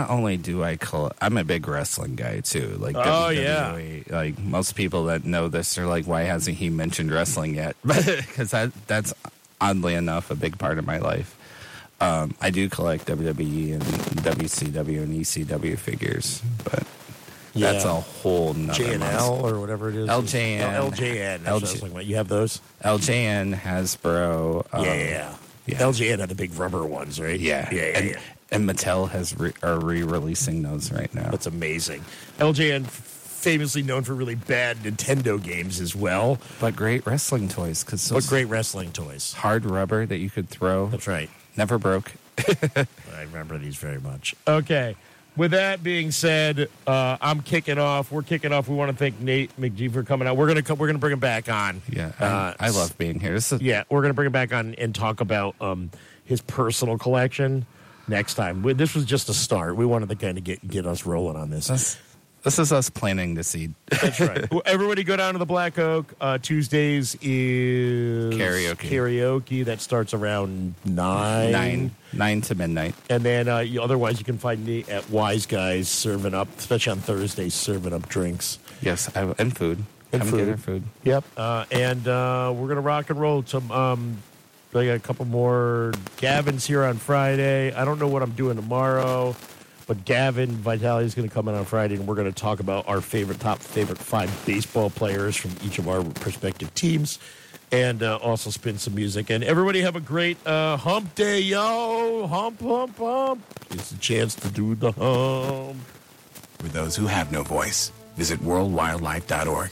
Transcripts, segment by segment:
not only do I'm a big wrestling guy too. Like WWE. Like most people that know this are like, why hasn't he mentioned wrestling yet? Because that's oddly enough a big part of my life. I do collect WWE and WCW and ECW figures, but that's a whole nother JNL or whatever it is. LJN. LJN. That's what I was talking about. You have those? LJN, Hasbro. Yeah. LJN had the big rubber ones, right? Yeah. And Mattel are re-releasing those right now. That's amazing. LJN famously known for really bad Nintendo games as well. But great wrestling toys. But great wrestling toys. Hard rubber that you could throw. That's right. Never broke. I remember these very much. Okay. With that being said, I'm kicking off. We're kicking off. We want to thank Nate McGee for coming out. We're gonna bring him back on. Yeah, I love being here. We're gonna bring him back on and talk about his personal collection next time. This was just a start. We wanted to kind of get us rolling on this. This is us planting the seed. That's right. Everybody go down to the Black Oak. Tuesdays is karaoke. That starts around 9 to midnight. And then otherwise you can find me at Wise Guys serving up, especially on Thursdays, serving up drinks. Yes, and food. Come get our food. Yep. And we're going to rock and roll some... I got a couple more. Gavin's here on Friday. I don't know what I'm doing tomorrow. But Gavin Vitale is going to come in on Friday, and we're going to talk about our top favorite 5 baseball players from each of our respective teams, and also spin some music. And everybody have a great hump day, yo! Hump, hump, hump. It's a chance to do the hump. For those who have no voice, visit worldwildlife.org.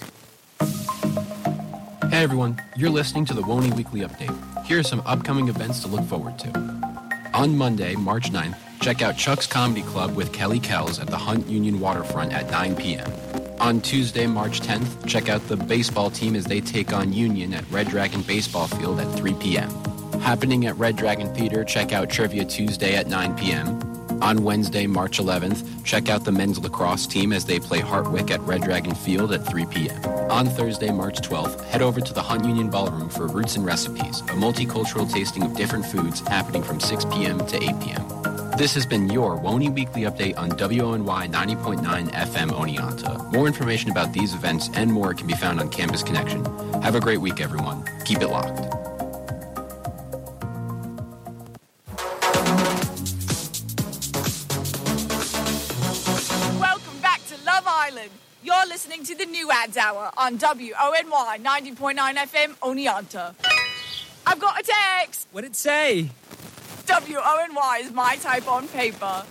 Hey everyone, you're listening to the WONI Weekly Update. Here are some upcoming events to look forward to. On Monday, March 9th, check out Chuck's Comedy Club with Kelly Kells at the Hunt Union Waterfront at 9 p.m. On Tuesday, March 10th, check out the baseball team as they take on Union at Red Dragon Baseball Field at 3 p.m. Happening at Red Dragon Theater, check out Trivia Tuesday at 9 p.m. On Wednesday, March 11th, check out the men's lacrosse team as they play Hartwick at Red Dragon Field at 3 p.m. On Thursday, March 12th, head over to the Hunt Union Ballroom for Roots and Recipes, a multicultural tasting of different foods happening from 6 p.m. to 8 p.m. This has been your WONI Weekly Update on WONY 90.9 FM Oneonta. More information about these events and more can be found on Campus Connection. Have a great week, everyone. Keep it locked. Welcome back to Love Island. You're listening to the New Ads Hour on WONY 90.9 FM Oneonta. I've got a text. What'd it say? WONY is my type on paper.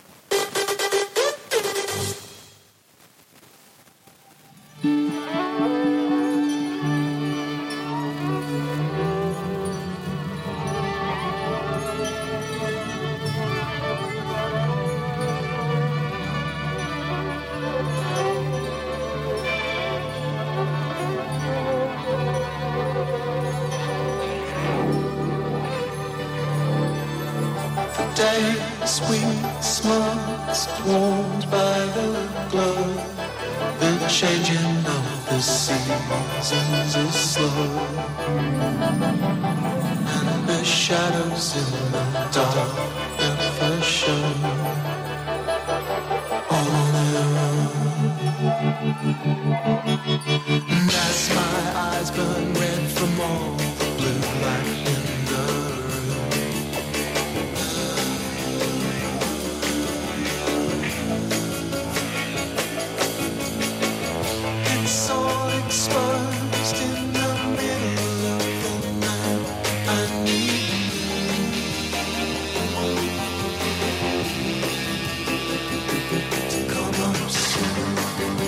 Days we smarts warmed by the glow. The changing of the seasons is slow, and the shadows in the dark never show. All on their own. And as my eyes burn red from all the blue light in the room, it's all exposed in the middle of the night. I need you to come up soon.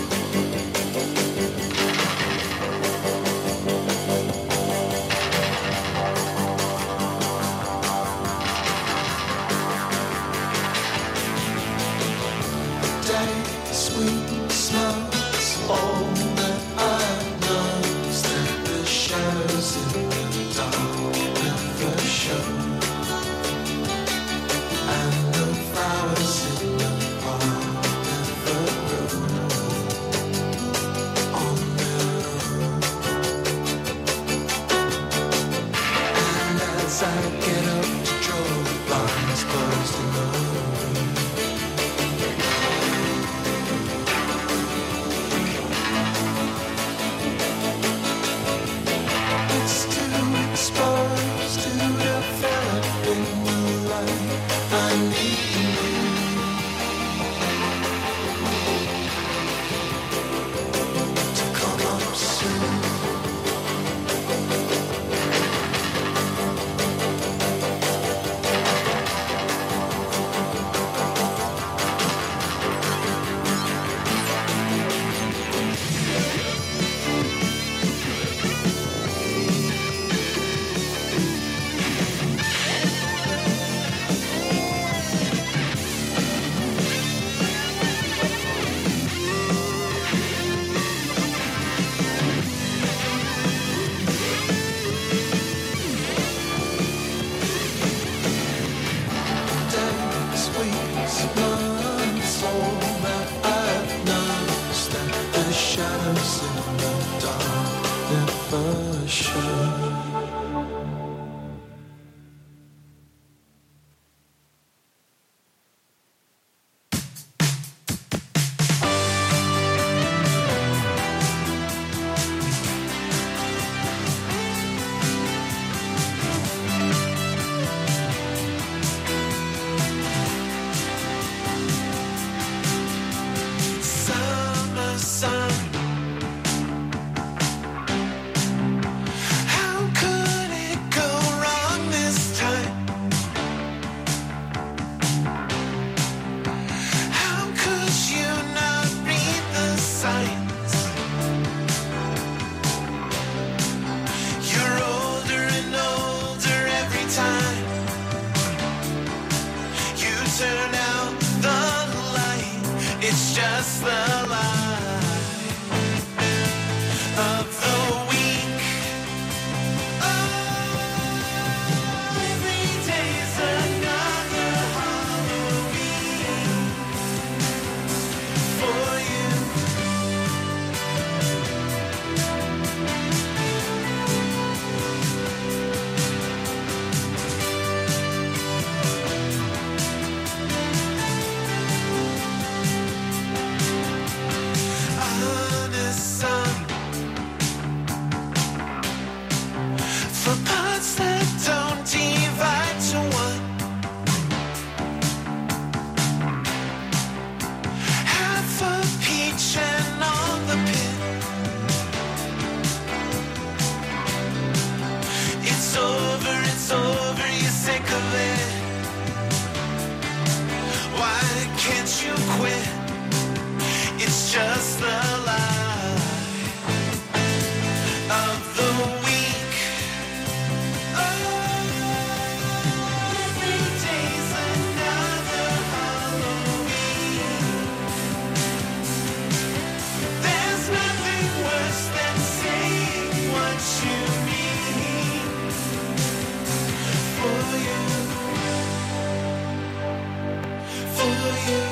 Day, sweet smells, all that I know is that the shadows in the dark never show, and the flowers in the park never grow on their own. And as I get up to draw the blinds closed in the room, It's just the lie of the week. Oh, every day's another Halloween for you. Honest son, for parts that don't divide to one, half a peach and all the pit. It's over, you're sick of it. Why can't you quit? It's just the lie of the week. Oh, every day's another Halloween. There's nothing worse than saying what you mean for you, for you.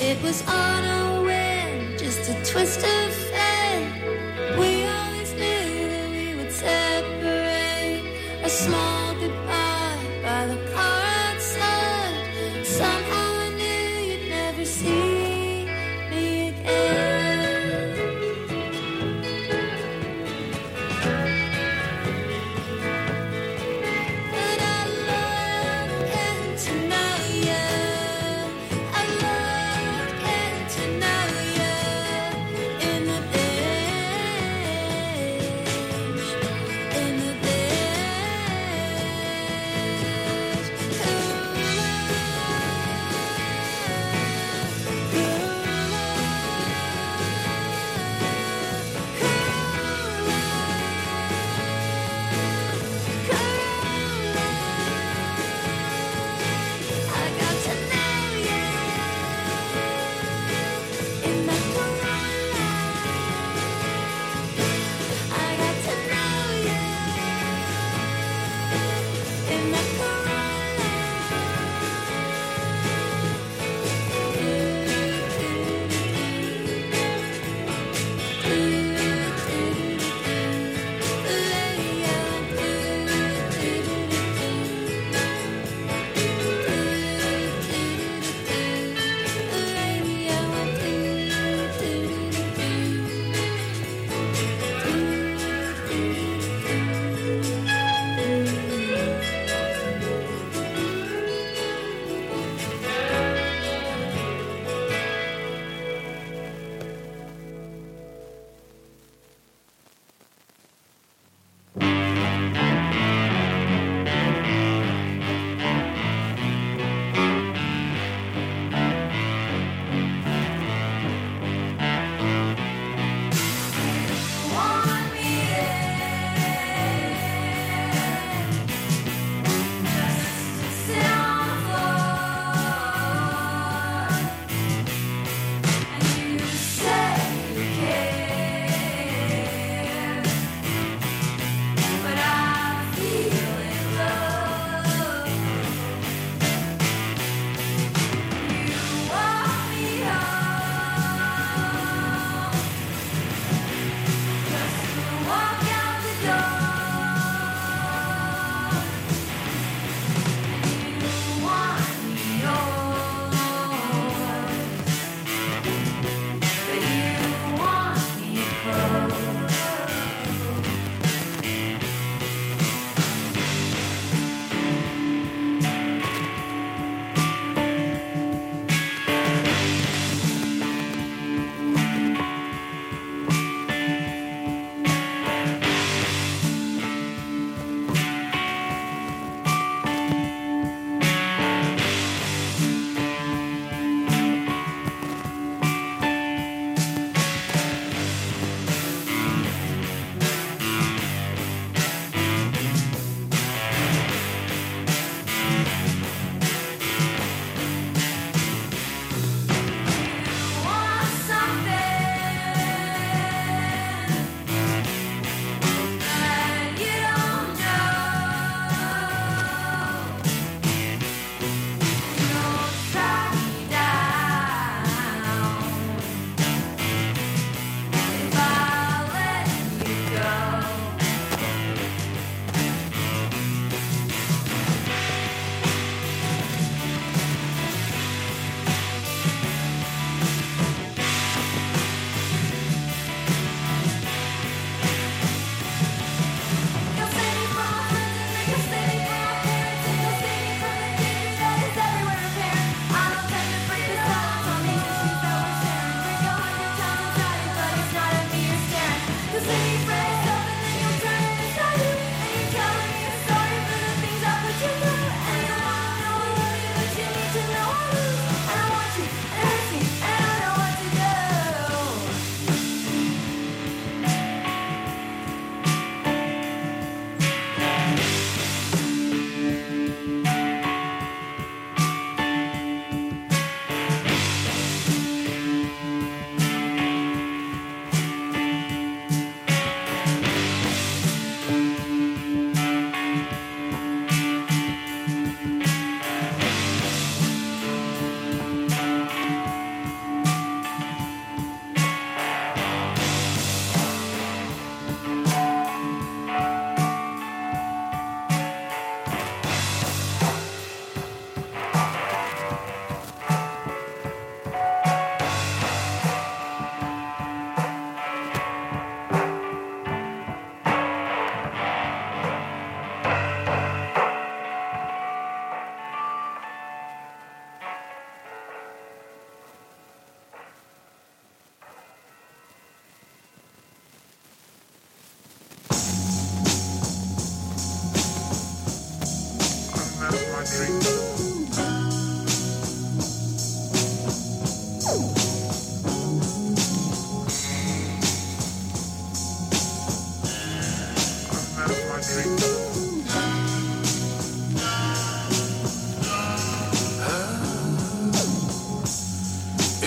It was unaware, just a twist of fate. We always knew that we would separate. A small goodbye by the car outside. Somehow I knew you'd never see me again. But I love getting to know you. I love getting to know you. In the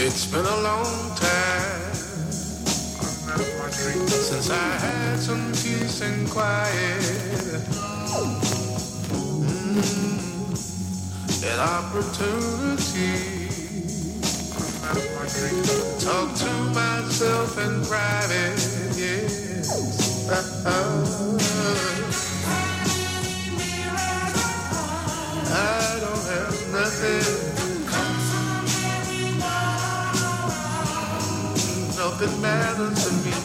It's been a long time since I had some peace and quiet, an opportunity. Talk to myself in private, yes. I don't have nothing. Nothing matters to me.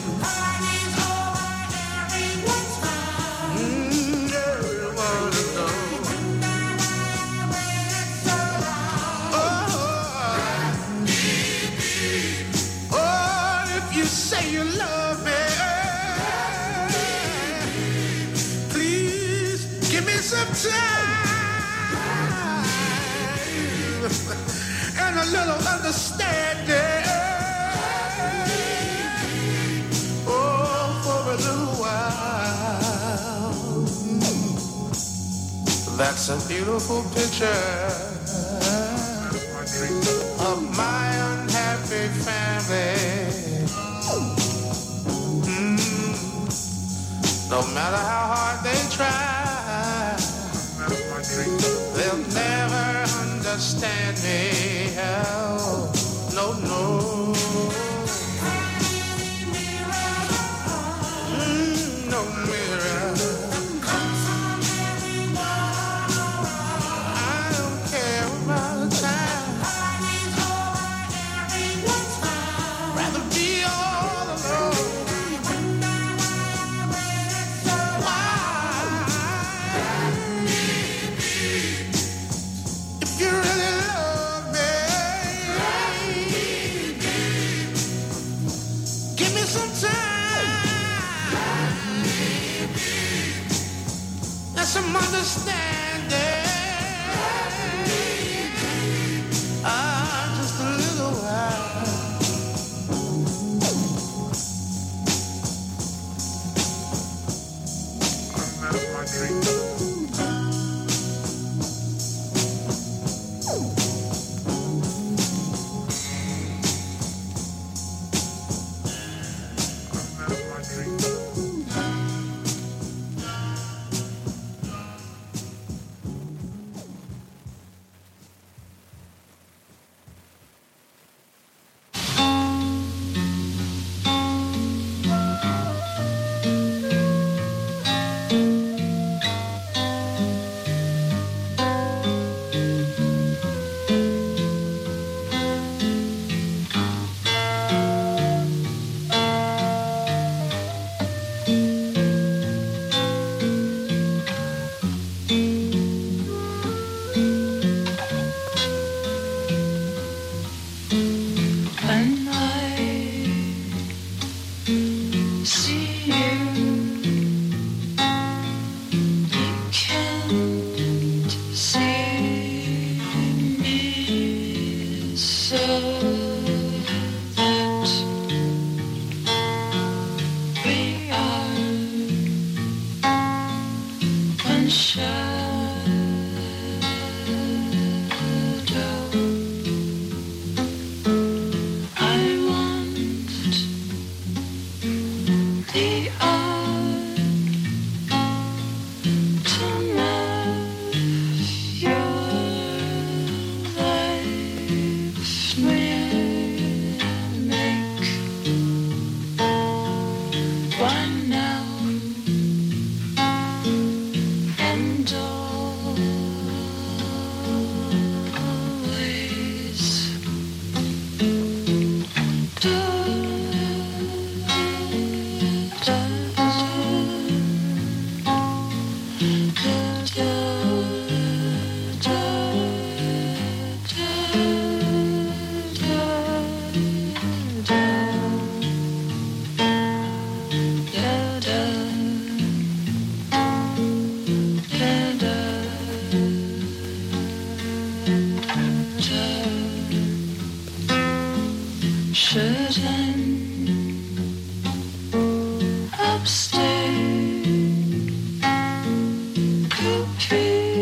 Everyone knows. Oh, if you say you love me, please give me some time and a little understanding. A little while. That's a beautiful picture of my unhappy family. No matter how hard they try, they'll never understand me. Oh, no, no. No mirror. I don't care about the time. Rather be all alone. Why? If you really love me, give me some time. Some understanding. Just a little while. That's my dream.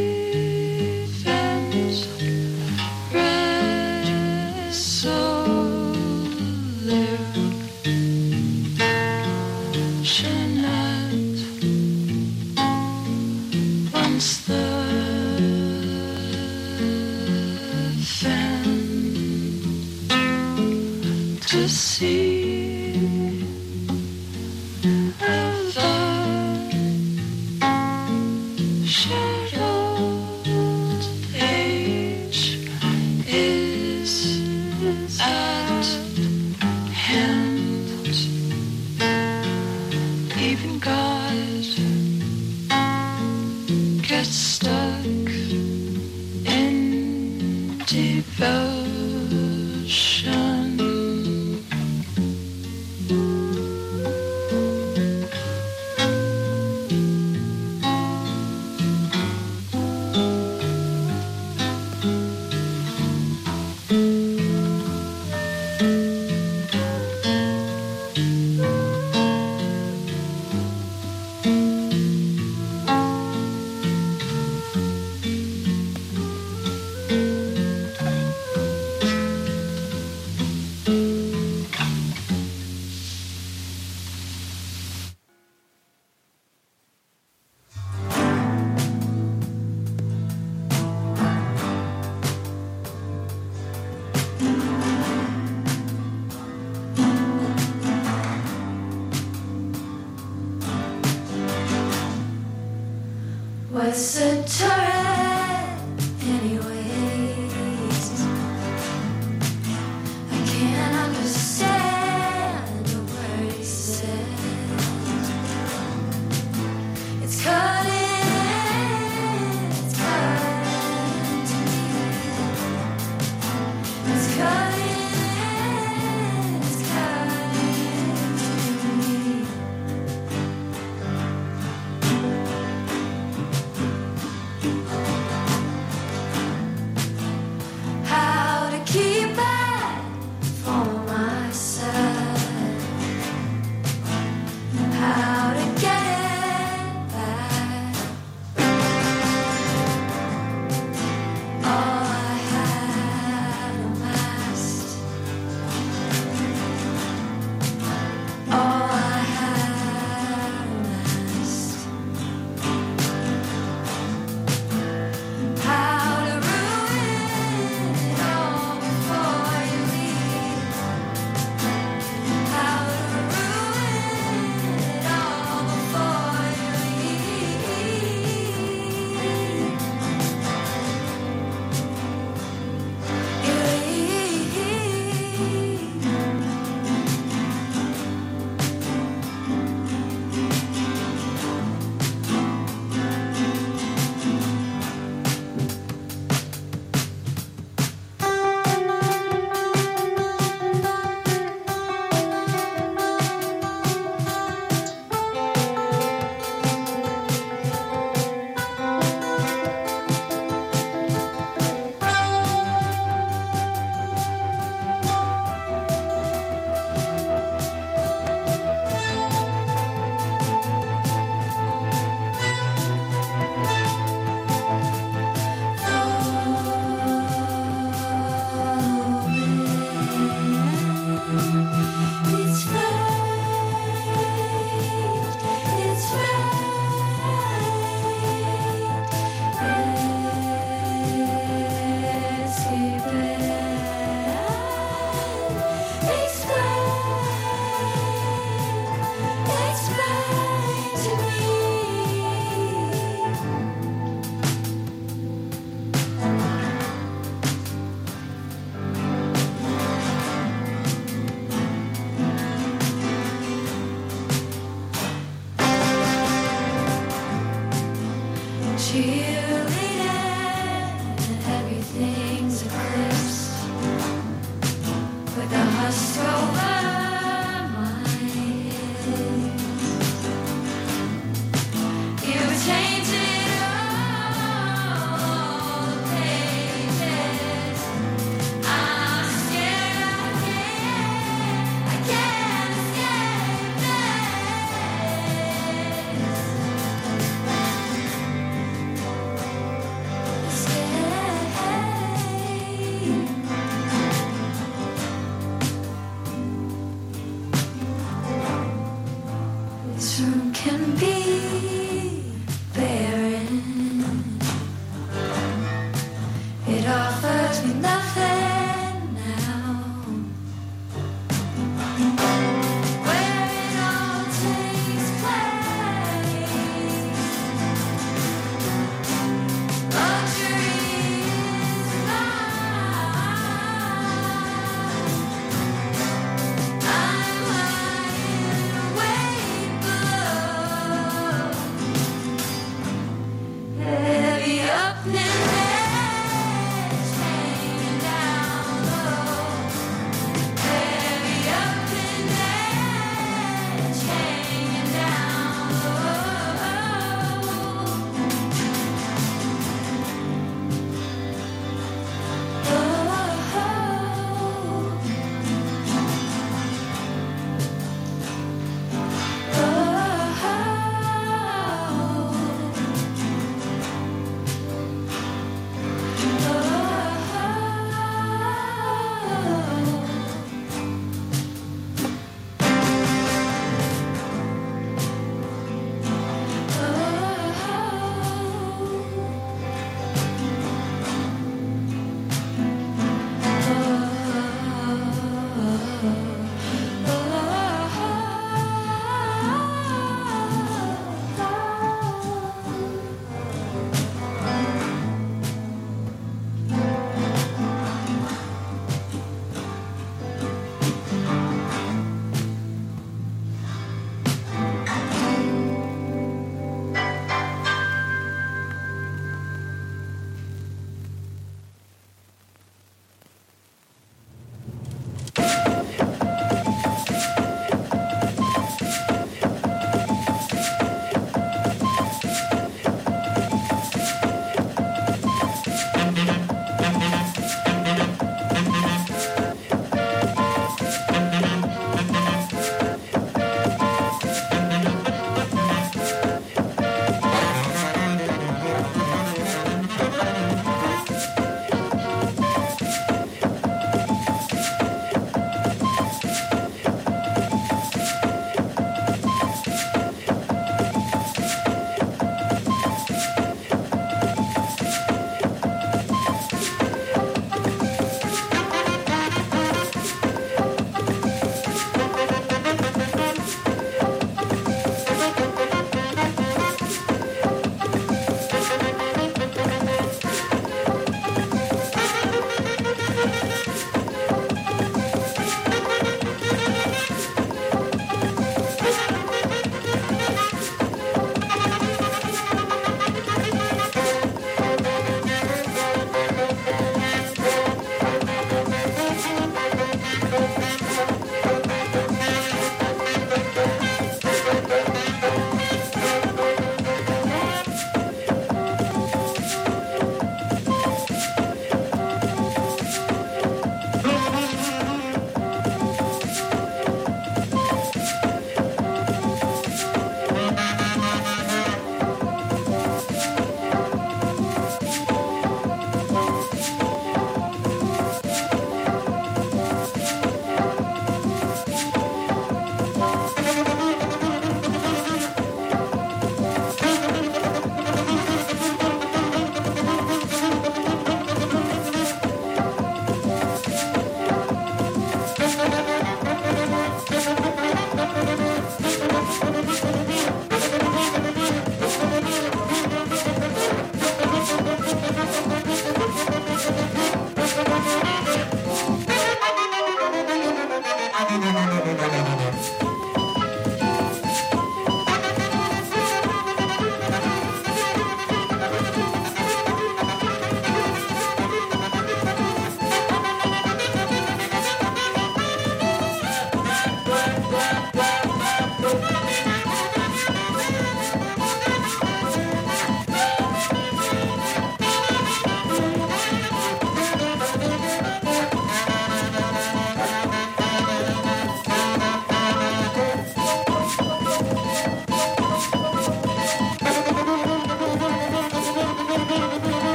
So to see of the shadowed age is at hand. Even God gets stuck in devotion. What's a turret, anyways? I can't understand a word he says. It's cutting, it's cutting to me. It's cutting to me. How to keep that for myself? How to get it back? All I had amassed, all I had amassed. How to ruin it all before you leave. How to ruin it all before you It's everything's eclipsed with the husk over my head. You tainted all the pages. I'm scared I can't escape this room can be barren. It offers me nothing now.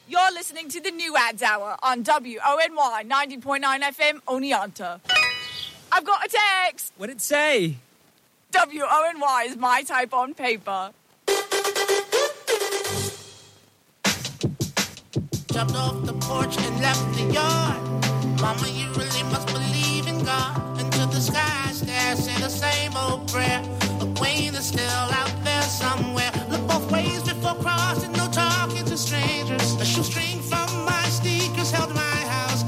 You're listening to the New Ads Hour on WONY 90.9 FM Oneonta. I've got a text. What'd it say? WONY is my type on paper. Jumped off the porch and left the yard. Mama, you really must believe in God. Into the sky, stare, say the same old prayer. A queen is still out there somewhere. Look both ways before crossing, no talking to strangers. A shoestring from my sneakers held my house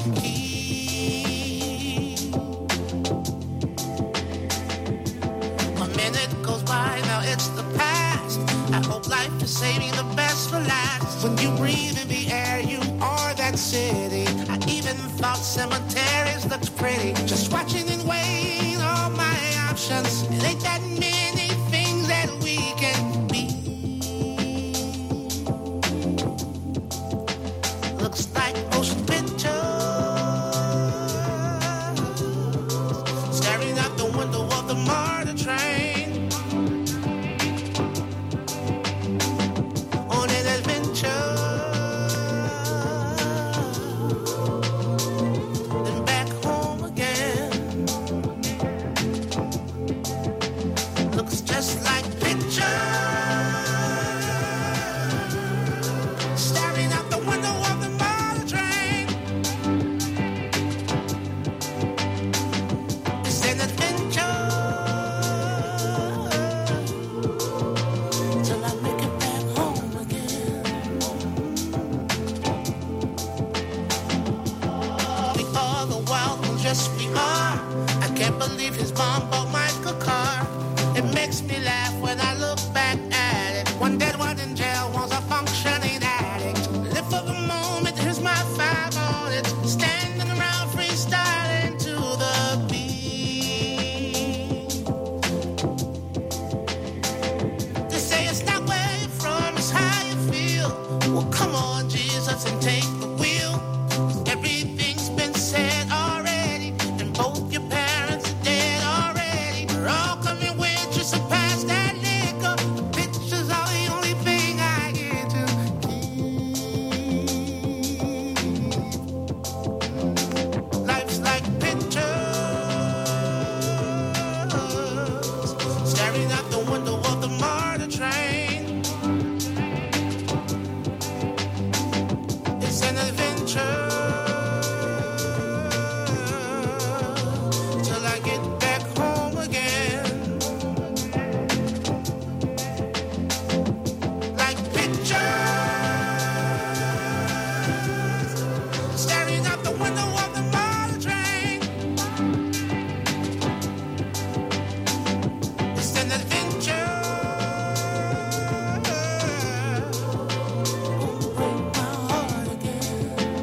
key. A minute goes by, now it's the past. I hope life is saving the best for last. When you breathe in the air, you are that city. I even thought cemeteries looked pretty. Just watching and weighing all my options. It ain't that many things that we can be. Looks like ocean pictures. Staring out the window of the MARTA train. On an adventure. Then back home again. Looks just like pictures. Staring out the window of the MARTA train. It's an adventure. Till I make it back home again. We are the wild ones, yes we are. I can't believe his mom bought Michael a car. It makes me laugh when I look back at it. One dead, one in jail, one's a functioning addict. Live for the moment, here's my 5 on it. Standing around freestyling to the beat. They say it's not where you're from, it's how you feel. Well, come on, Jesus, and take the wheel. 'Cause everything's been said already, and both your parents are dead already. They're all coming with you, so pass that liquor. The pictures are the only thing I get to keep. Life's like pictures. Staring out the window of the MARTA train. It's an adventure. Till I get back home again. Like pictures. Staring out the window of the MARTA train. It's an adventure. Break my heart again.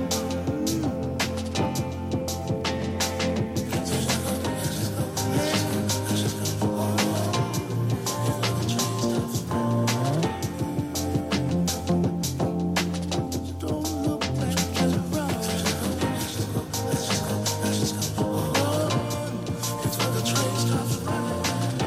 Don't look back at the road. It's where the train stops running.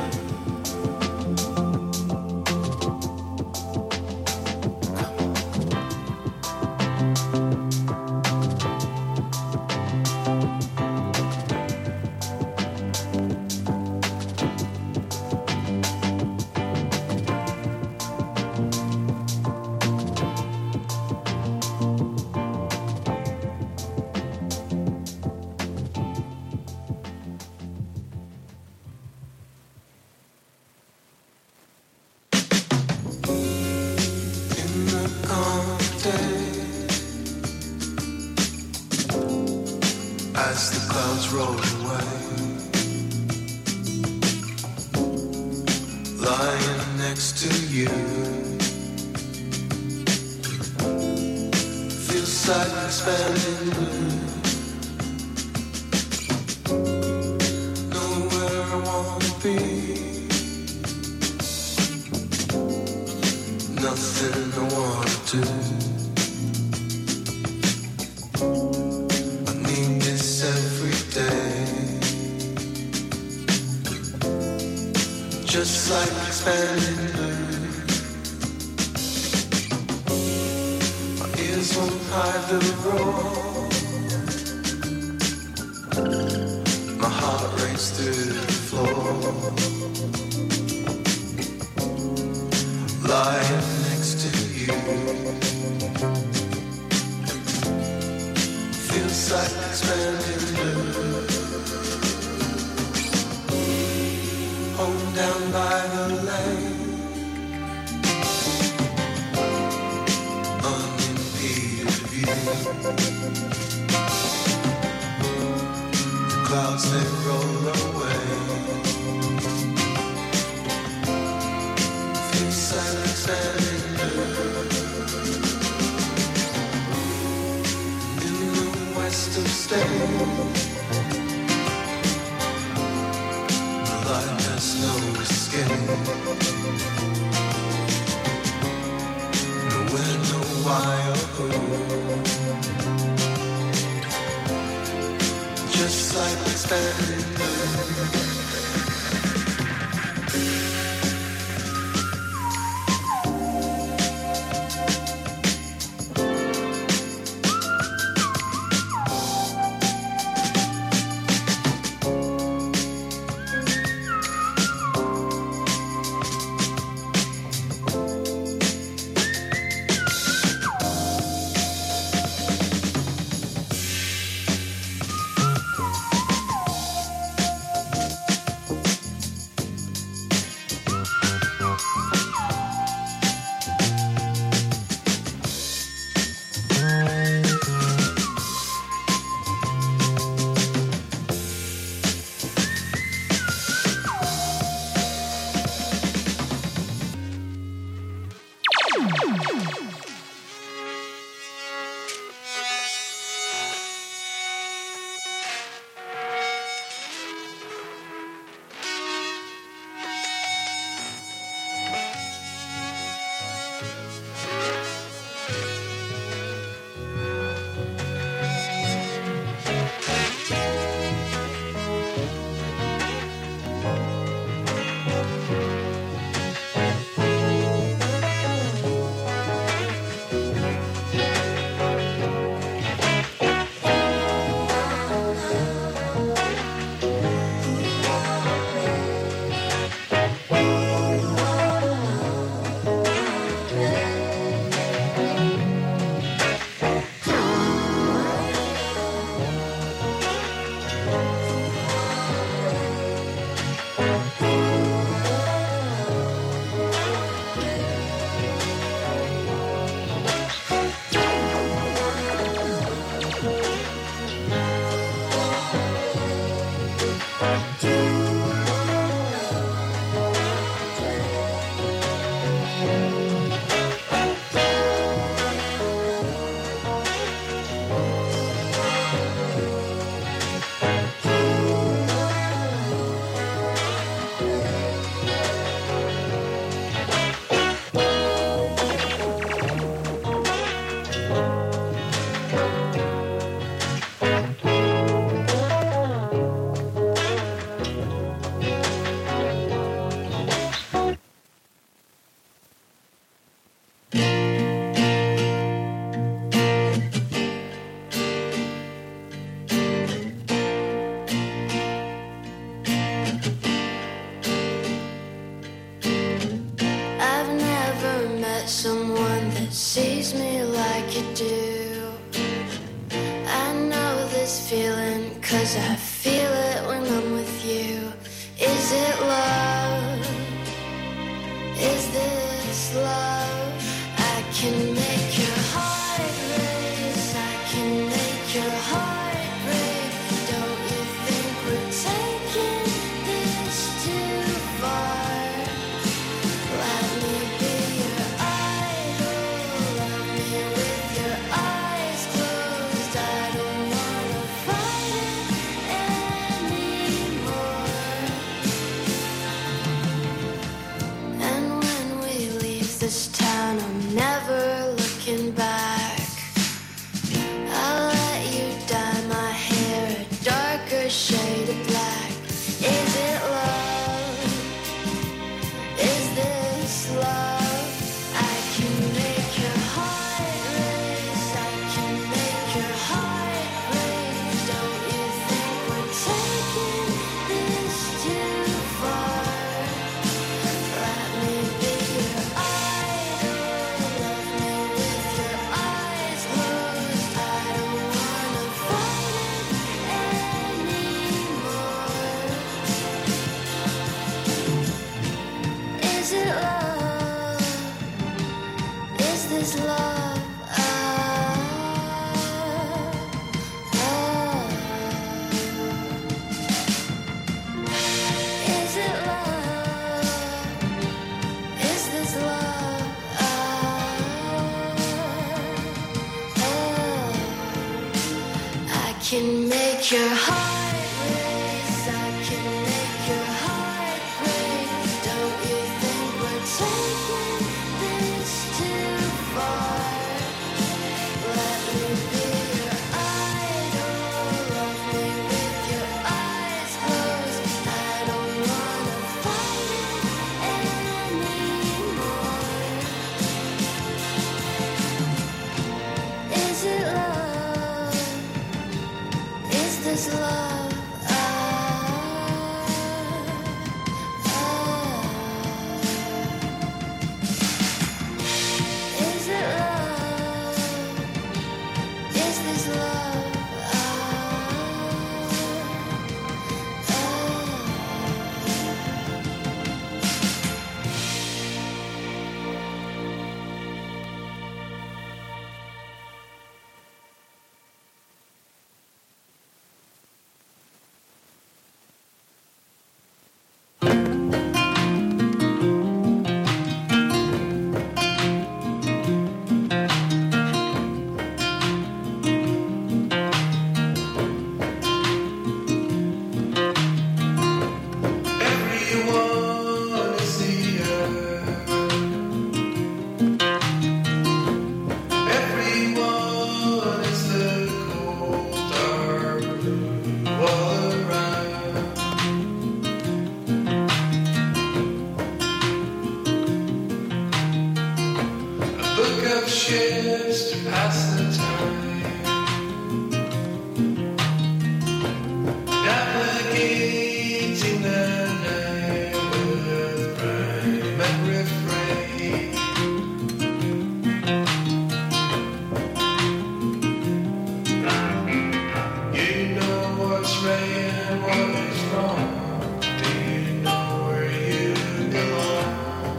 In the calm of day, as the clouds roll away, lying next to you, feel silence expanding blue. Know where I wanna be. Nothing I wanna do. I need this every day. Just like expanding blue. My ears Tears won't hide the roar. My heart raced through the floor. Lying next to you feels like expanding blue. Home down by the lake, unimpeded view. The clouds they roll away. Feels like expanding blue. In the west of state, light has no escape. No when, no why, or who. Just like expanding love? I can make your heart race. Is it love? Is this love? Is it love? Is this love? I can make your heart race. I can make your heart break. Don't you think we're taking this too far? Let me be your idol. Love me with your eyes closed. I don't wanna fight it anymore. Is it love? Is this love? Is it love? Is this love? Everyone is the earth. Everyone is the cold, dark blue all around. A book of ships to pass the time, navigating the night with rhyme and refrain. You know what's right and what is wrong. Do you know where you belong?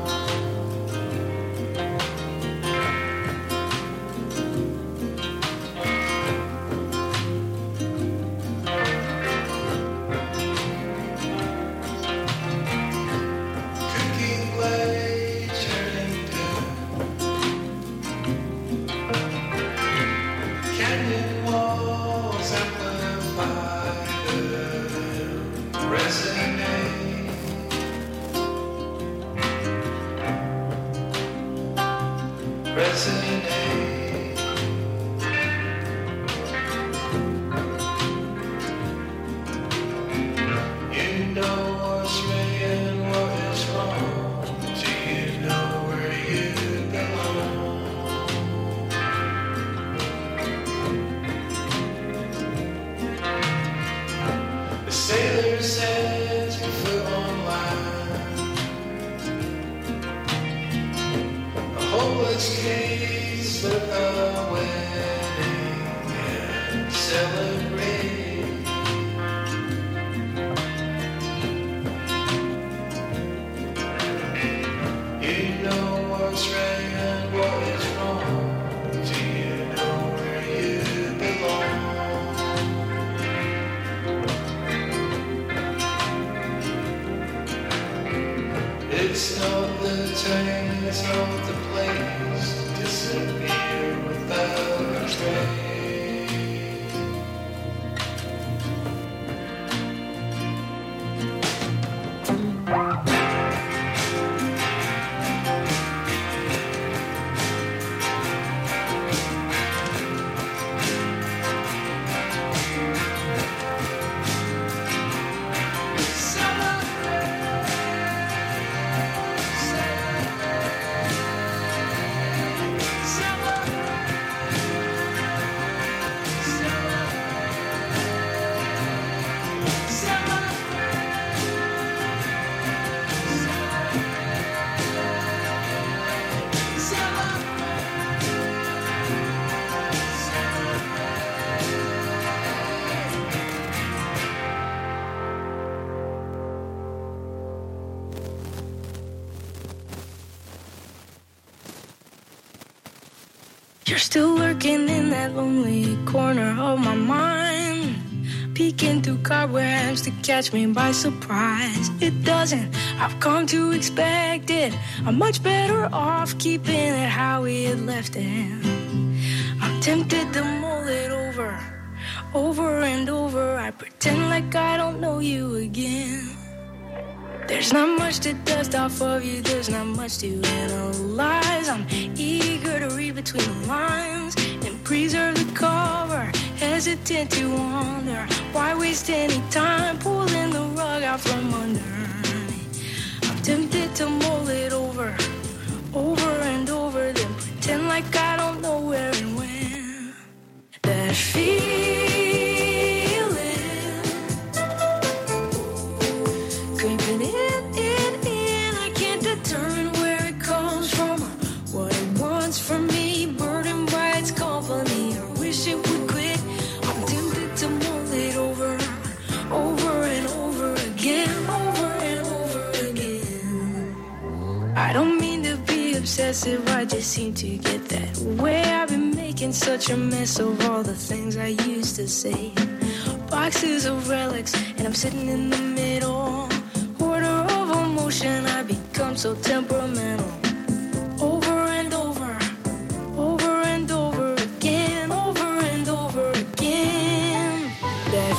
Cooking light turning dim, canyon walls amplify the resonate. Resonate. You know what's right and what is wrong. Do you know where you belong? The sailor's heads be foot on line. A hopeless case, but a wedding and celebrate. You know what's right and what is wrong. Do you know where you belong? It's not the time, it's not the place to disappear without a trace. Celebrate. You're still lurking in that lonely corner of my mind, peeking through cobwebs to catch me by surprise. It doesn't, I've come to expect it. I'm much better off keeping it how we had left it. I'm tempted to mull it over and over. I pretend like I don't know you again. There's not much to dust off of you, there's not much to analyze. I'm eager to read between the lines and preserve the cover, hesitant to wonder why waste any time pulling the rug out from under me. I'm tempted to mull it over and over, then pretend like I don't know where and when. That feeling creeping in, I can't determine where it comes from or what it wants from me, burdened by its company. I wish it would quit. I'm tempted to mull it over and over again, over and over again. I don't mean to be obsessive, I just seem to get that way. I've been making such a mess of all the things I used to say. Boxes of relics, and I'm sitting in the middle. Order of emotion, I become so temperamental. Over and over again, over and over again. That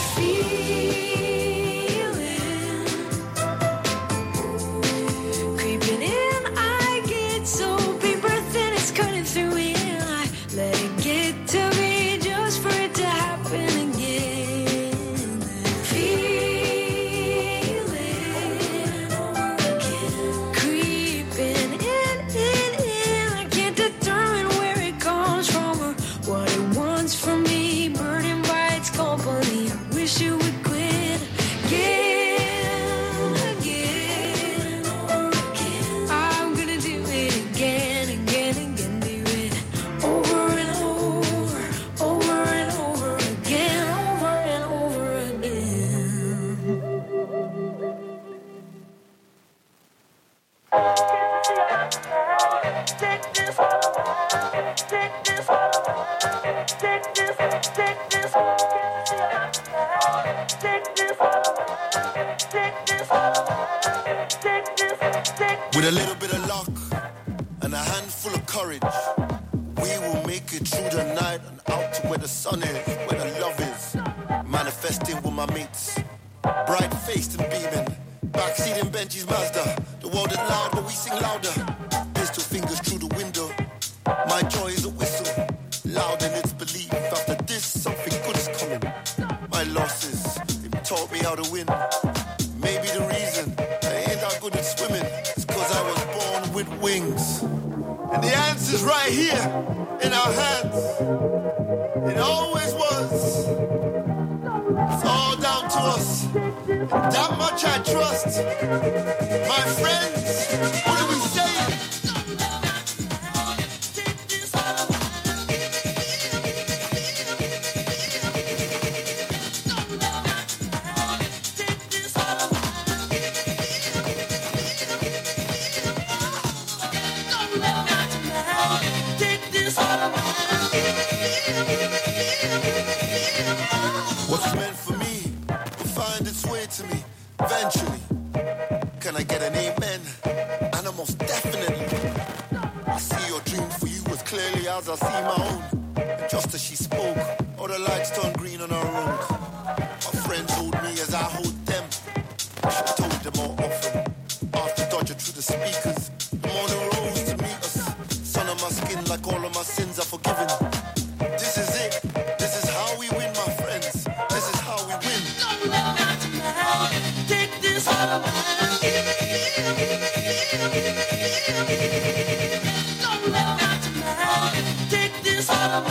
feeling creeping in, I get so paper thin, it's cutting through me, and I let it get to me just for it to happen again. That feeling creeping in, I can't determine where it comes from or what it wants from me, burdened by its company. I wish it would quit again. I'm gonna do it again, do it over and over again, over and over again. With a little bit of luck and a handful of courage, we will make it through the night and out to where the sun is, where the love is. Manifesting with my mates, bright faced and beaming. Backseat in Benji's Mazda. The world is loud, but we sing louder. Pistol fingers through the window. My joy is a whistle, loud in its belief. After this, something good is coming. My losses, it taught me how to win. Maybe the reason I ain't that good at swimming is cause I was born with wings. And the answer's right here in our hands. It always was. It's all down to us. And that much I trust. My friends, what do we say? What's meant for me will find its way to me eventually. Can I get an amen? And I most definitely. I see your dream for you as clearly as I see my own. And just as she spoke, all the lights turned green on our road. My friends hold me as I hold them. I should have told them more often. After dodging through the speakers, the morning rose to meet us. Sun on my skin like all of my sins are forgiven. This is it. This is how we win, my friends. This is how we win. Take this all take this all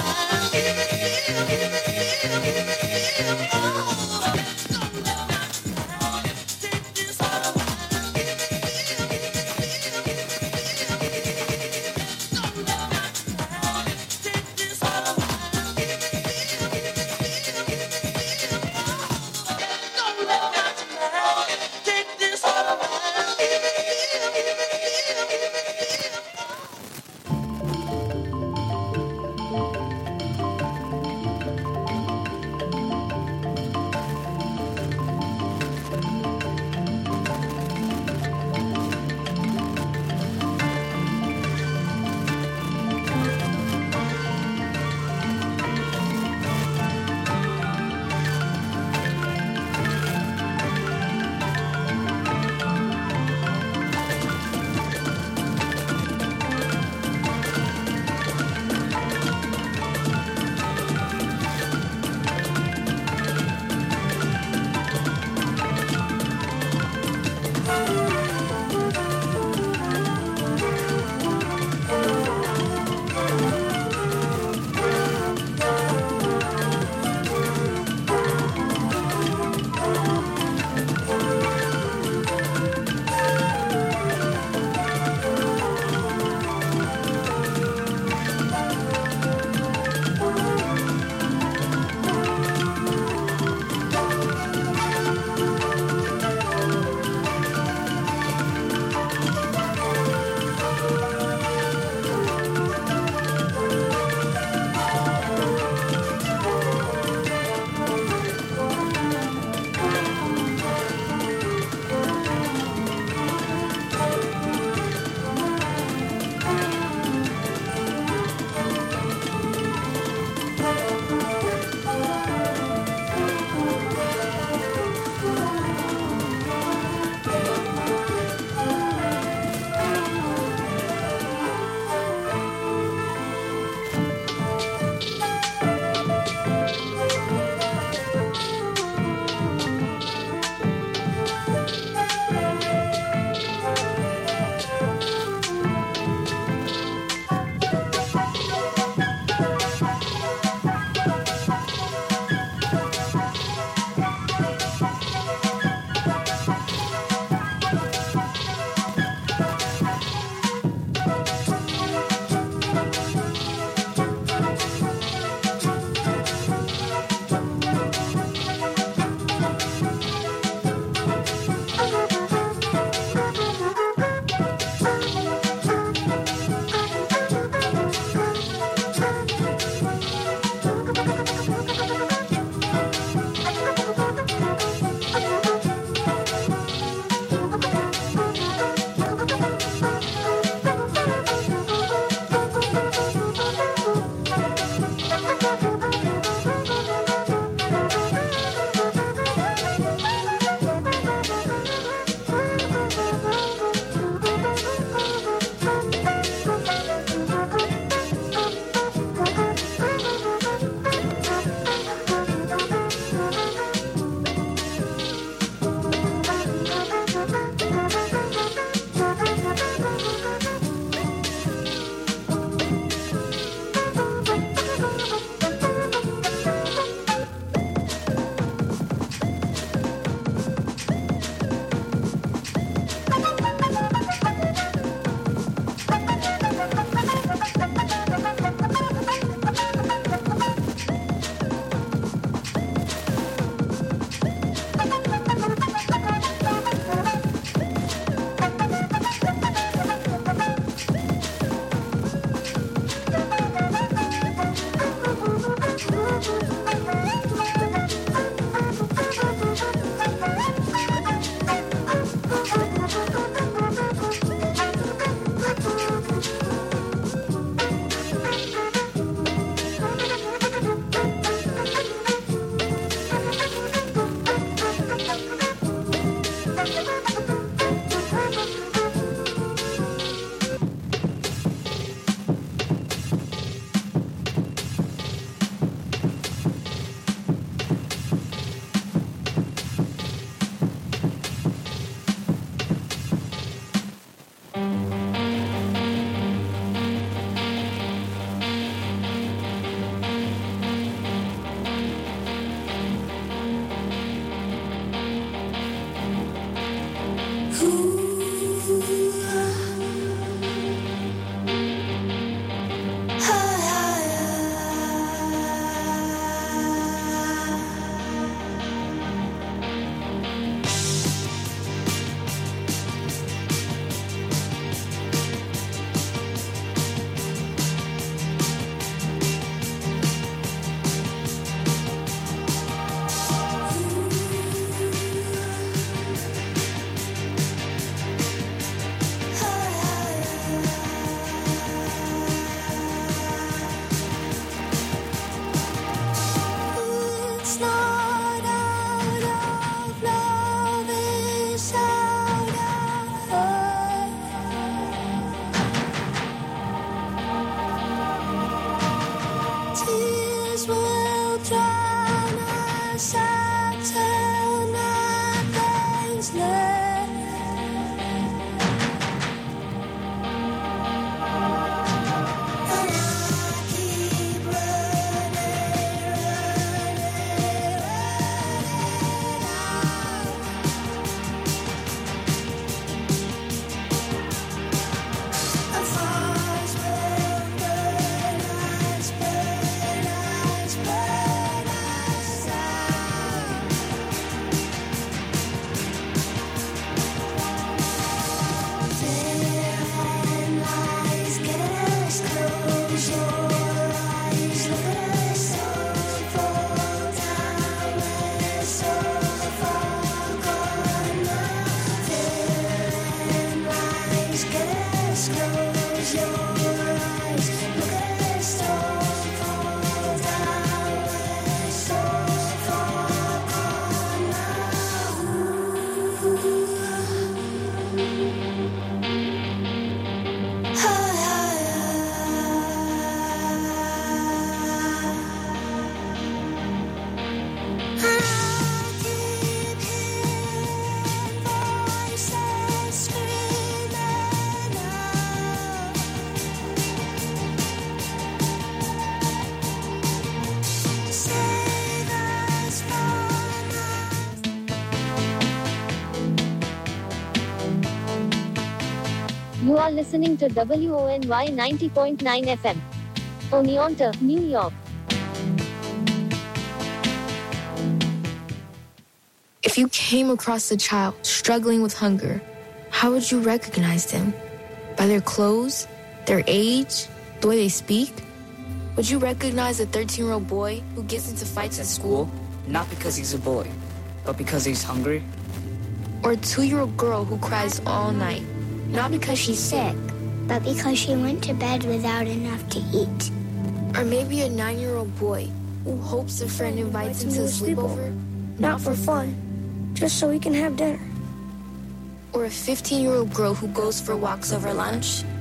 You are listening to WONY 90.9 FM. Oneonta, New York. If you came across a child struggling with hunger, how would you recognize them? By their clothes, their age, the way they speak? Would you recognize a 13-year-old boy who gets into fights at school? Not because he's a boy, but because he's hungry? Or a 2-year-old girl who cries all night? Not because she's sick, but because she went to bed without enough to eat. Or maybe a 9-year-old boy who hopes a friend invites him to a sleepover? Not for fun, just so he can have dinner. Or a 15-year-old girl who goes for walks over lunch?